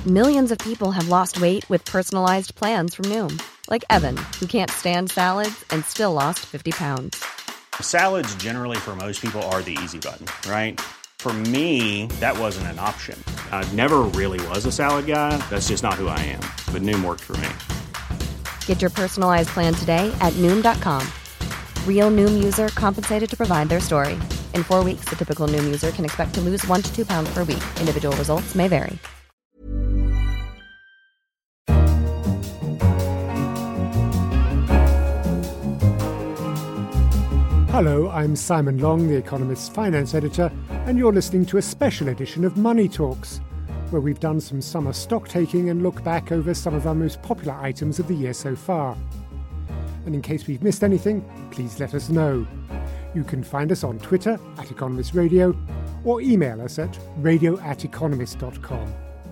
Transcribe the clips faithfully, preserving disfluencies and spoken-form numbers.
Millions of people have lost weight with personalized plans from Noom. Like Evan, who can't stand salads and still lost fifty pounds. Salads generally for most people are the easy button, right? For me, that wasn't an option. I never really was a salad guy. That's just not who I am. But Noom worked for me. Get your personalized plan today at Noom dot com. Real Noom user compensated to provide their story. In four weeks, the typical Noom user can expect to lose one to two pounds per week. Individual results may vary. Hello, I'm Simon Long, The Economist's finance editor, and you're listening to a special edition of Money Talks, where we've done some summer stock taking and look back over some of our most popular items of the year so far. And in case we've missed anything, please let us know. You can find us on Twitter at Economist Radio or email us at radio at economist dot com.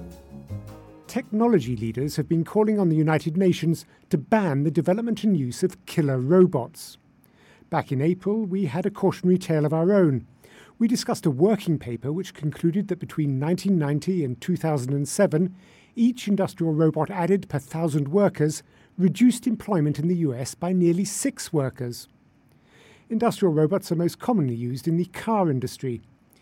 Technology leaders have been calling on the United Nations to ban the development and use of killer robots. Back in April, we had a cautionary tale of our own. We discussed a working paper which concluded that between nineteen ninety and two thousand seven, each industrial robot added per thousand workers reduced employment in the U S by nearly six workers. Industrial robots are most commonly used in the car industry.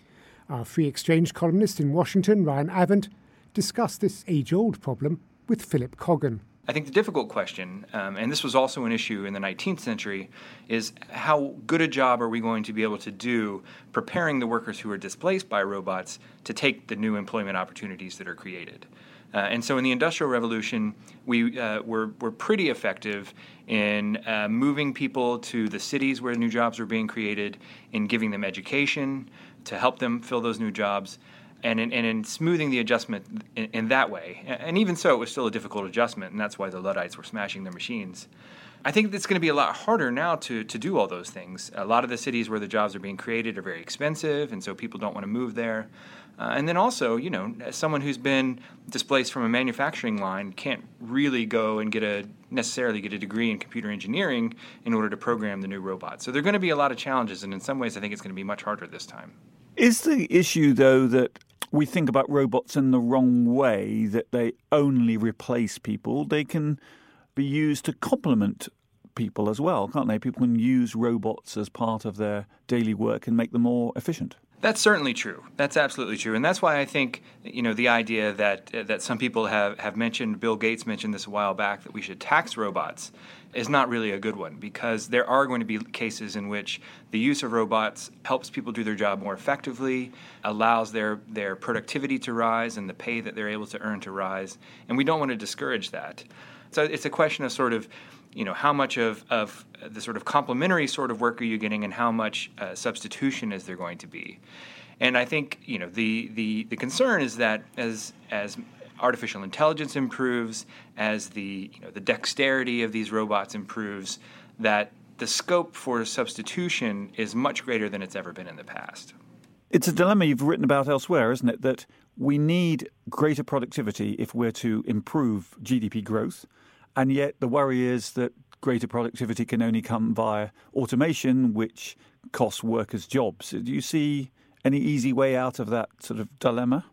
Our Free Exchange columnist in Washington, Ryan Avent, discussed this age-old problem with Philip Coggan. I think the difficult question, um, and this was also an issue in the nineteenth century, is how good a job are we going to be able to do preparing the workers who are displaced by robots to take the new employment opportunities that are created. Uh, and so in the Industrial Revolution, we uh, were, were pretty effective in uh, moving people to the cities where new jobs were being created, in giving them education to help them fill those new jobs, and in, and in smoothing the adjustment in, in that way. And even so, it was still a difficult adjustment, and that's why the Luddites were smashing their machines. I think it's going to be a lot harder now to, to do all those things. A lot of the cities where the jobs are being created are very expensive, and so people don't want to move there. Uh, and then also, you know, as someone who's been displaced from a manufacturing line can't really go and get a necessarily get a degree in computer engineering in order to program the new robots. So there are going to be a lot of challenges, and in some ways I think it's going to be much harder this time. Is the issue, though, that we think about robots in the wrong way, that they only replace people? They can be used to complement people as well, can't they? People can use robots as part of their daily work and make them more efficient. That's certainly true. That's absolutely true. And that's why I think, you know, the idea that uh, that some people have, have mentioned, Bill Gates mentioned this a while back, that we should tax robots is not really a good one, because there are going to be cases in which the use of robots helps people do their job more effectively, allows their, their productivity to rise and the pay that they're able to earn to rise. And we don't want to discourage that. So it's a question of sort of, you know, how much of, of the sort of complementary sort of work are you getting, and how much uh, substitution is there going to be? And I think, you know, the, the, the concern is that as as artificial intelligence improves, as the you know the dexterity of these robots improves, that the scope for substitution is much greater than it's ever been in the past. It's a dilemma you've written about elsewhere, isn't it? That we need greater productivity if we're to improve G D P growth. And yet the worry is that greater productivity can only come via automation, which costs workers jobs. Do you see any easy way out of that sort of dilemma?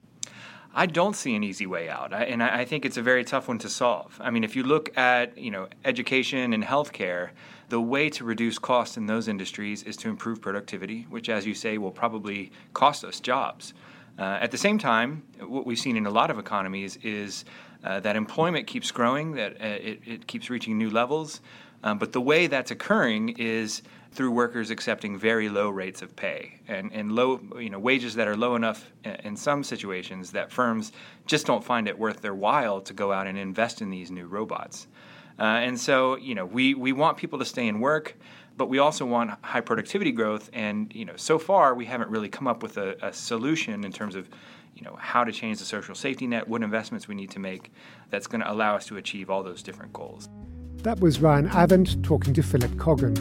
I don't see an easy way out, I, and I, I think it's a very tough one to solve. I mean, if you look at, you know, education and healthcare, the way to reduce costs in those industries is to improve productivity, which, as you say, will probably cost us jobs. Uh, at the same time, what we've seen in a lot of economies is uh, that employment keeps growing, that uh, it, it keeps reaching new levels. Um, but the way that's occurring is through workers accepting very low rates of pay and, and low, you know, wages that are low enough in some situations that firms just don't find it worth their while to go out and invest in these new robots. Uh, and so, you know, we, we want people to stay in work, but we also want high productivity growth. And, you know, so far we haven't really come up with a, a solution in terms of, you know, how to change the social safety net, what investments we need to make that's going to allow us to achieve all those different goals. That was Ryan Avent talking to Philip Coggan.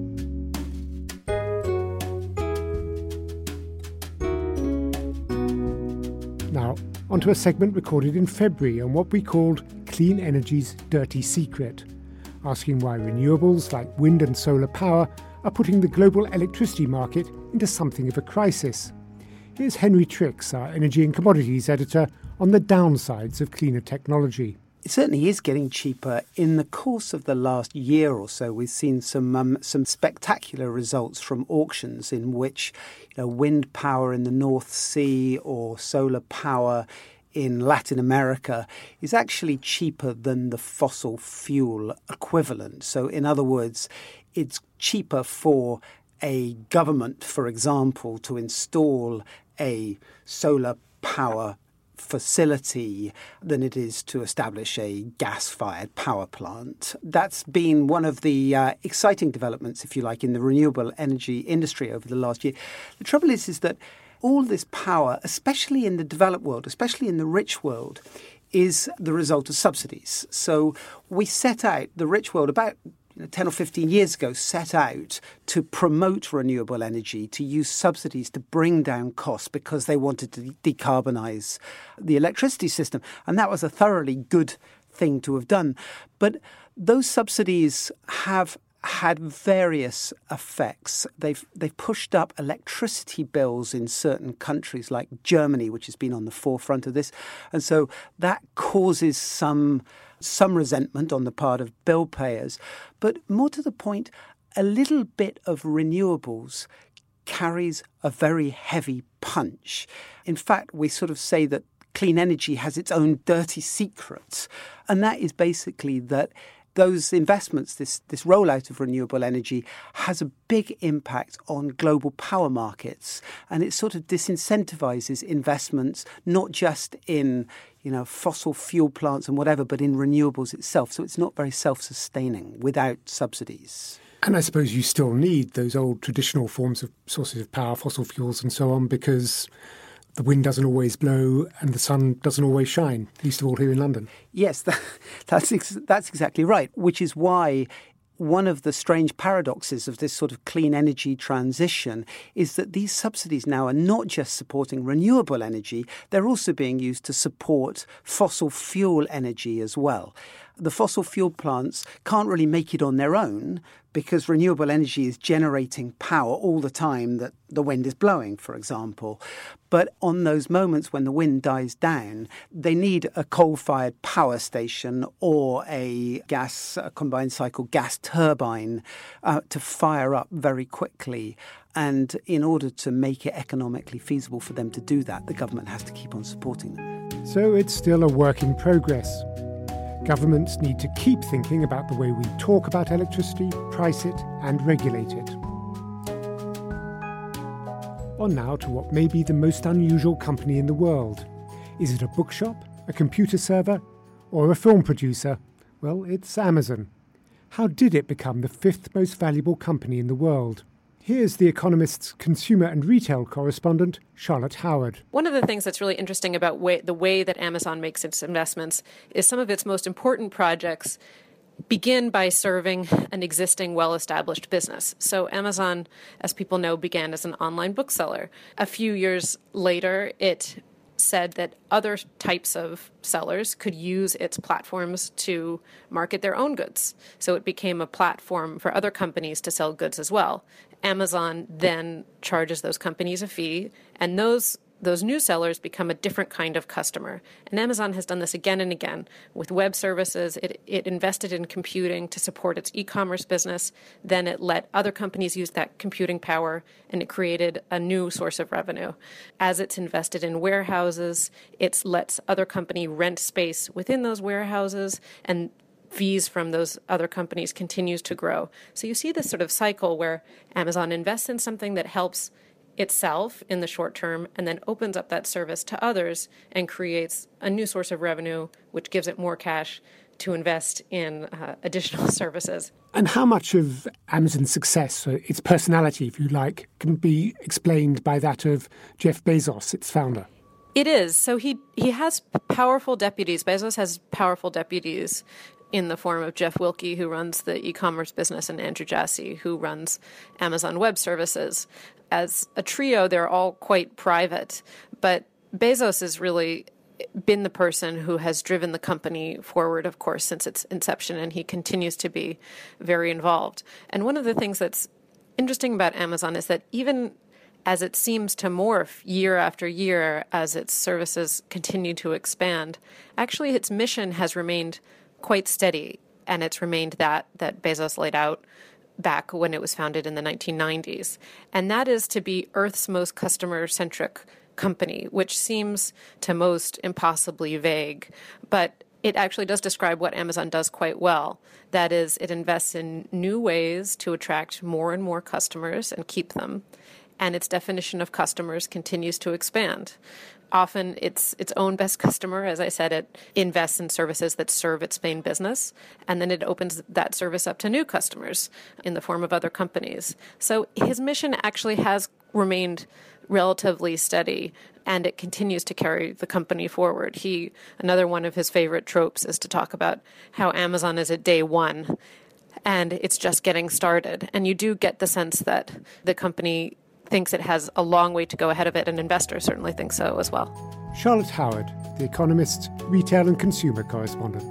Now, onto a segment recorded in February on what we called Clean Energy's Dirty Secret, asking why renewables like wind and solar power are putting the global electricity market into something of a crisis. Here's Henry Tricks, our energy and commodities editor, on the downsides of cleaner technology. It certainly is getting cheaper. In the course of the last year or so, we've seen some um, some spectacular results from auctions in which, you know, wind power in the North Sea or solar power in Latin America is actually cheaper than the fossil fuel equivalent. So, in other words, it's cheaper for a government, for example, to install a solar power facility than it is to establish a gas-fired power plant. That's been one of the uh, exciting developments, if you like, in the renewable energy industry over the last year. The trouble is, is that all this power, especially in the developed world, especially in the rich world, is the result of subsidies. So we set out, the rich world, about ten or fifteen years ago, set out to promote renewable energy, to use subsidies to bring down costs because they wanted to decarbonise the electricity system. And that was a thoroughly good thing to have done. But those subsidies have had various effects. They've they've pushed up electricity bills in certain countries like Germany, which has been on the forefront of this. And so that causes some some resentment on the part of bill payers. But more to the point, a little bit of renewables carries a very heavy punch. In fact, we sort of say that clean energy has its own dirty secrets. And that is basically that those investments, this, this rollout of renewable energy, has a big impact on global power markets. And it sort of disincentivizes investments, not just in, you know, fossil fuel plants and whatever, but in renewables itself. So it's not very self-sustaining without subsidies. And I suppose you still need those old traditional forms of sources of power, fossil fuels and so on, because the wind doesn't always blow and the sun doesn't always shine, least of all here in London. Yes, that, that's ex- that's exactly right, which is why one of the strange paradoxes of this sort of clean energy transition is that these subsidies now are not just supporting renewable energy, they're also being used to support fossil fuel energy as well. The fossil fuel plants can't really make it on their own because renewable energy is generating power all the time that the wind is blowing, for example. But on those moments when the wind dies down, they need a coal-fired power station or a gas, a combined cycle gas turbine uh, to fire up very quickly. And in order to make it economically feasible for them to do that, the government has to keep on supporting them. So it's still a work in progress. Governments need to keep thinking about the way we talk about electricity, price it, and regulate it. On now to what may be the most unusual company in the world. Is it a bookshop, a computer server, or a film producer? Well, it's Amazon. How did it become the fifth most valuable company in the world? Here's The Economist's consumer and retail correspondent, Charlotte Howard. One of the things that's really interesting about way, the way that Amazon makes its investments is some of its most important projects begin by serving an existing well-established business. So Amazon, as people know, began as an online bookseller. A few years later, it said that other types of sellers could use its platforms to market their own goods. So it became a platform for other companies to sell goods as well. Amazon then charges those companies a fee, and those those new sellers become a different kind of customer. And Amazon has done this again and again. With web services, it, it invested in computing to support its e-commerce business. Then it let other companies use that computing power, and it created a new source of revenue. As it's invested in warehouses, it lets other companies rent space within those warehouses, and fees from those other companies continues to grow. So you see this sort of cycle where Amazon invests in something that helps itself in the short term and then opens up that service to others and creates a new source of revenue, which gives it more cash to invest in uh, additional services. And how much of Amazon's success, uh, its personality, if you like, can be explained by that of Jeff Bezos, its founder? It is. So he, he has powerful deputies. Bezos has powerful deputies in the form of Jeff Wilke, who runs the e-commerce business, and Andrew Jassy, who runs Amazon Web Services. As a trio, they're all quite private, but Bezos has really been the person who has driven the company forward, of course, since its inception, and he continues to be very involved. And one of the things that's interesting about Amazon is that even as it seems to morph year after year as its services continue to expand, actually its mission has remained quite steady, and it's remained that that Bezos laid out back when it was founded in the nineteen nineties. And that is to be Earth's most customer-centric company, which seems to most impossibly vague, but it actually does describe what Amazon does quite well. That is, it invests in new ways to attract more and more customers and keep them. And its definition of customers continues to expand. Often it's its own best customer. As I said, it invests in services that serve its main business, and then it opens that service up to new customers in the form of other companies. So his mission actually has remained relatively steady, and it continues to carry the company forward. He, another one of his favorite tropes is to talk about how Amazon is at day one, and it's just getting started. And you do get the sense that the company thinks it has a long way to go ahead of it, and investors certainly think so as well. Charlotte Howard, The Economist's retail and consumer correspondent.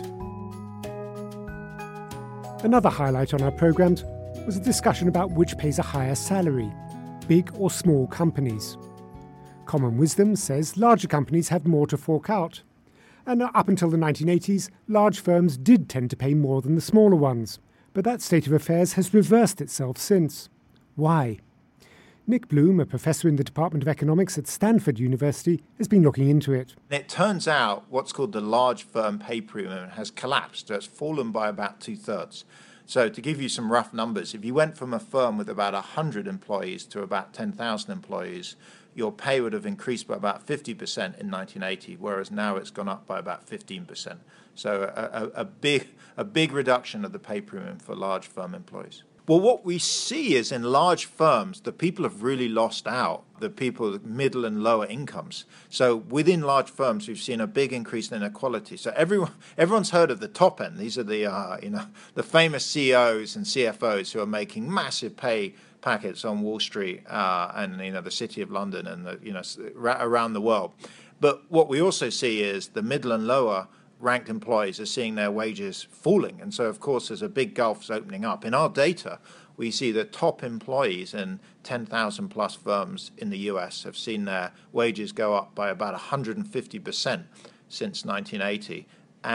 Another highlight on our programmes was a discussion about which pays a higher salary, big or small companies. Common wisdom says larger companies have more to fork out. And up until the nineteen eighties, large firms did tend to pay more than the smaller ones. But that state of affairs has reversed itself since. Why? Nick Bloom, a professor in the Department of Economics at Stanford University, has been looking into it. It turns out what's called the large firm pay premium has collapsed. It's fallen by about two-thirds. So to give you some rough numbers, if you went from a firm with about one hundred employees to about ten thousand employees, your pay would have increased by about fifty percent in nineteen eighty, whereas now it's gone up by about fifteen percent. So a, a, a big a big reduction of the pay premium for large firm employees. Well, what we see is in large firms, the people have really lost out, the people with middle and lower incomes. So within large firms, we've seen a big increase in inequality. So everyone, everyone's heard of the top end. These are the, uh, you know, the famous C E Os and C F Os who are making massive pay packets on Wall Street uh, and, you know, the City of London and, the, you know, around the world. But what we also see is the middle and lower ranked employees are seeing their wages falling. And so, of course, there's a big gulf opening up. In our data, we see that top employees in ten thousand plus firms in the U S have seen their wages go up by about one hundred fifty percent since nineteen eighty.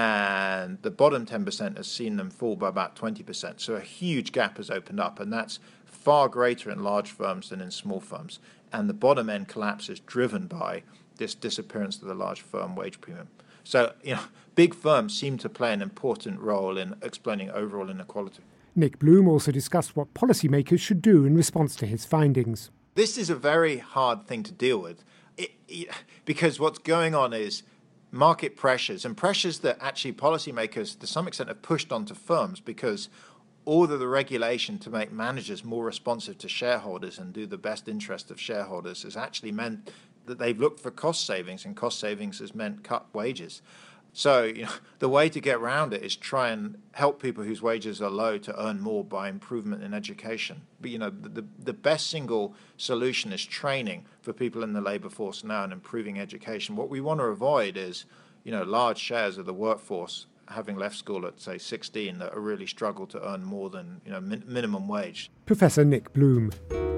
And the bottom ten percent has seen them fall by about twenty percent. So a huge gap has opened up, and that's far greater in large firms than in small firms. And the bottom end collapse is driven by this disappearance of the large firm wage premium. So, you know, big firms seem to play an important role in explaining overall inequality. Nick Bloom also discussed what policymakers should do in response to his findings. This is a very hard thing to deal with it, it, because what's going on is market pressures and pressures that actually policymakers to some extent have pushed onto firms, because all of the regulation to make managers more responsive to shareholders and do the best interest of shareholders has actually meant that they've looked for cost savings, and cost savings has meant cut wages. So, you know, the way to get around it is try and help people whose wages are low to earn more by improvement in education. But, you know, the, the best single solution is training for people in the labour force now and improving education. What we want to avoid is, you know, large shares of the workforce having left school at, say, sixteen that are really struggle to earn more than, you know, min- minimum wage. Professor Nick Bloom.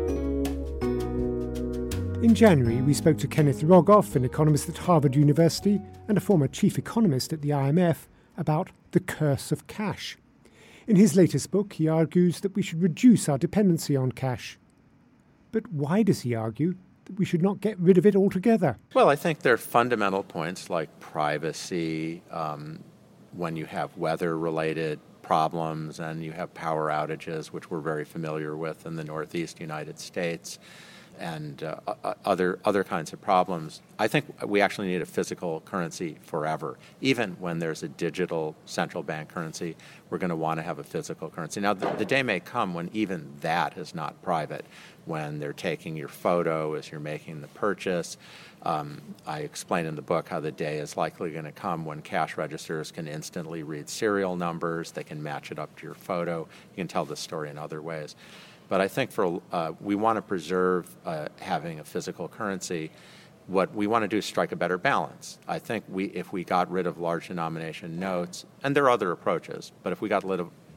In January, we spoke to Kenneth Rogoff, an economist at Harvard University and a former chief economist at the I M F, about the curse of cash. In his latest book, he argues that we should reduce our dependency on cash. But why does he argue that we should not get rid of it altogether? Well, I think there are fundamental points like privacy, um, when you have weather-related problems and you have power outages, which we're very familiar with in the Northeast United States, and uh, other other kinds of problems. I think we actually need a physical currency forever. Even when there's a digital central bank currency, we're going to want to have a physical currency. Now, the, the day may come when even that is not private, when they're taking your photo as you're making the purchase. Um, I explain in the book how the day is likely going to come when cash registers can instantly read serial numbers. They can match it up to your photo. You can tell the story in other ways. But I think for uh, we want to preserve uh, having a physical currency. What we want to do is strike a better balance. I think we, if we got rid of large denomination notes, and there are other approaches, but if we got rid of,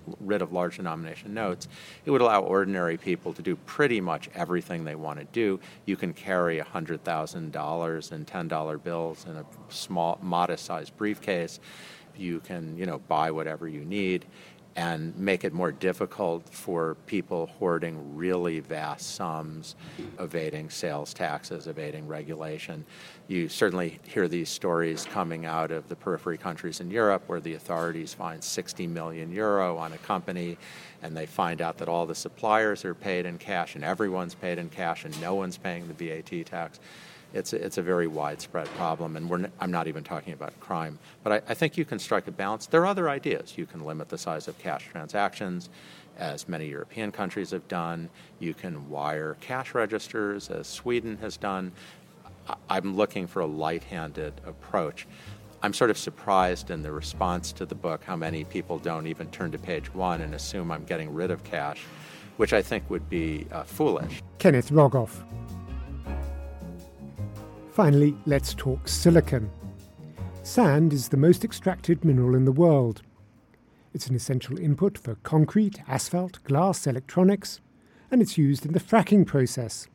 rid of large denomination notes, it would allow ordinary people to do pretty much everything they want to do. You can carry one hundred thousand dollars in ten dollar bills in a small, modest-sized briefcase. You can, you know, buy whatever you need and make it more difficult for people hoarding really vast sums, evading sales taxes, evading regulation. You certainly hear these stories coming out of the periphery countries in Europe where the authorities find sixty million euro on a company and they find out that all the suppliers are paid in cash and everyone's paid in cash and no one's paying the V A T tax. It's a, it's a very widespread problem, and we're n- I'm not even talking about crime. But I, I think you can strike a balance. There are other ideas. You can limit the size of cash transactions, as many European countries have done. You can wire cash registers, as Sweden has done. I- I'm looking for a light-handed approach. I'm sort of surprised in the response to the book how many people don't even turn to page one and assume I'm getting rid of cash, which I think would be uh, foolish. Kenneth Rogoff. Finally, let's talk silicon. Sand is the most extracted mineral in the world. It's an essential input for concrete, asphalt, glass, electronics, and it's used in the fracking process.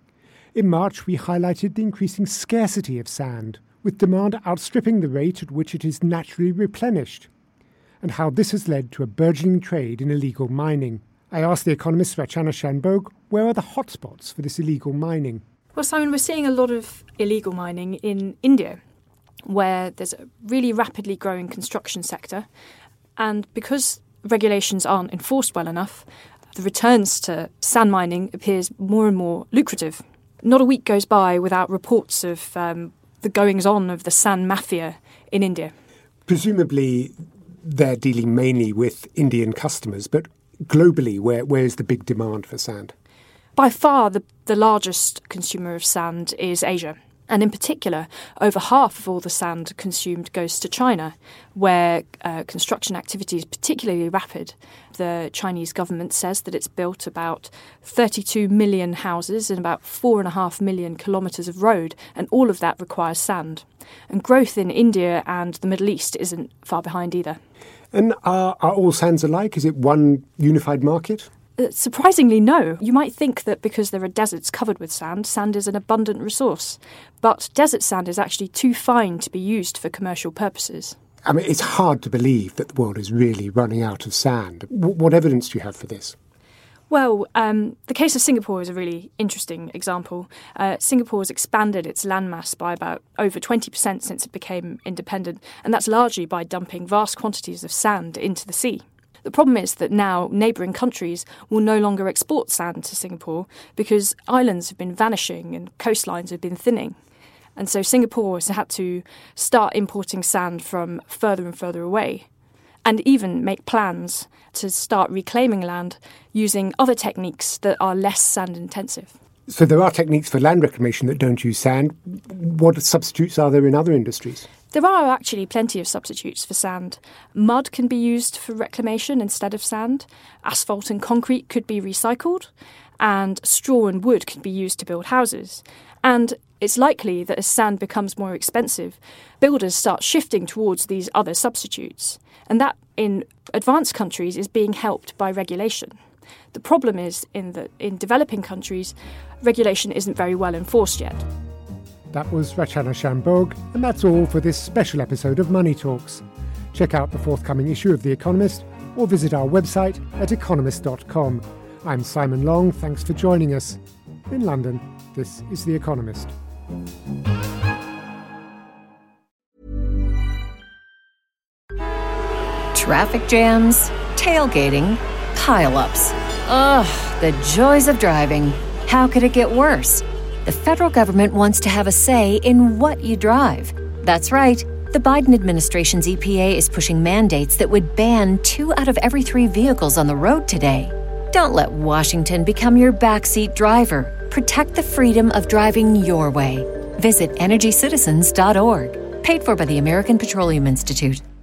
In March, we highlighted the increasing scarcity of sand, with demand outstripping the rate at which it is naturally replenished, and how this has led to a burgeoning trade in illegal mining. I asked the economist Rachana Shanbhogue, where are the hotspots for this illegal mining? Well, Simon, we're seeing a lot of illegal mining in India, where there's a really rapidly growing construction sector. And because regulations aren't enforced well enough, the returns to sand mining appears more and more lucrative. Not a week goes by without reports of um, the goings-on of the sand mafia in India. Presumably, they're dealing mainly with Indian customers, but globally, where where's the big demand for sand? By far, the, the largest consumer of sand is Asia. And in particular, over half of all the sand consumed goes to China, where uh, construction activity is particularly rapid. The Chinese government says that it's built about thirty-two million houses and about four and a half million kilometres of road, and all of that requires sand. And growth in India and the Middle East isn't far behind either. And are, are all sands alike? Is it one unified market? Uh, surprisingly, no. You might think that because there are deserts covered with sand, sand is an abundant resource. But desert sand is actually too fine to be used for commercial purposes. I mean, it's hard to believe that the world is really running out of sand. W- what evidence do you have for this? Well, um, the case of Singapore is a really interesting example. Uh, Singapore has expanded its landmass by about over twenty percent since it became independent, and that's largely by dumping vast quantities of sand into the sea. The problem is that now neighbouring countries will no longer export sand to Singapore because islands have been vanishing and coastlines have been thinning. And so Singapore has had to start importing sand from further and further away, and even make plans to start reclaiming land using other techniques that are less sand intensive. So there are techniques for land reclamation that don't use sand. What substitutes are there in other industries? There are actually plenty of substitutes for sand. Mud can be used for reclamation instead of sand. Asphalt and concrete could be recycled. And straw and wood can be used to build houses. And it's likely that as sand becomes more expensive, builders start shifting towards these other substitutes. And that, in advanced countries, is being helped by regulation. The problem is in that in developing countries, regulation isn't very well enforced yet. That was Rachana Shanbhogue, and that's all for this special episode of Money Talks. Check out the forthcoming issue of The Economist or visit our website at economist dot com. I'm Simon Long, thanks for joining us. In London, this is The Economist. Traffic jams, tailgating, pile-ups. Ugh, the joys of driving. How could it get worse? The federal government wants to have a say in what you drive. That's right. The Biden administration's E P A is pushing mandates that would ban two out of every three vehicles on the road today. Don't let Washington become your backseat driver. Protect the freedom of driving your way. Visit energy citizens dot org. Paid for by the American Petroleum Institute.